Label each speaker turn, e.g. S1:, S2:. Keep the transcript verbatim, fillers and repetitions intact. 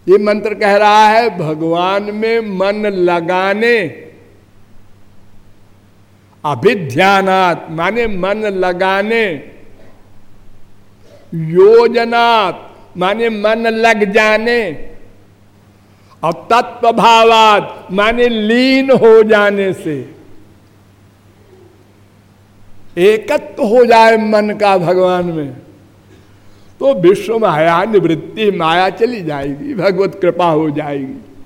S1: ये मंत्र कह रहा है भगवान में मन लगाने, अभिध्यानात माने मन लगाने, योजनात माने मन लग जाने, और तत्वभावात माने लीन हो जाने से, एकत्व हो जाए मन का भगवान में, तो विश्व माया निवृत्ति, माया चली जाएगी, भगवत कृपा हो जाएगी।